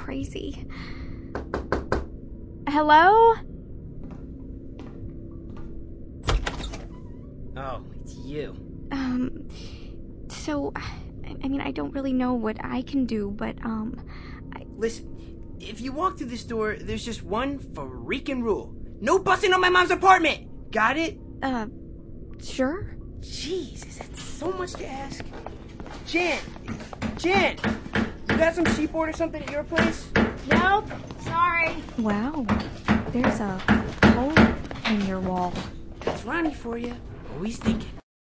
crazy. Hello? Oh, it's you. So, I don't really know what I can do, but, Listen, if you walk through this door, there's just one freaking rule. No busting on my mom's apartment! Got it? Sure? Jeez, is that so much to ask? Jan! You got some sheepboard or something at your place? Nope, sorry. Wow, there's a hole in your wall. That's Ronnie for you. Always thinking.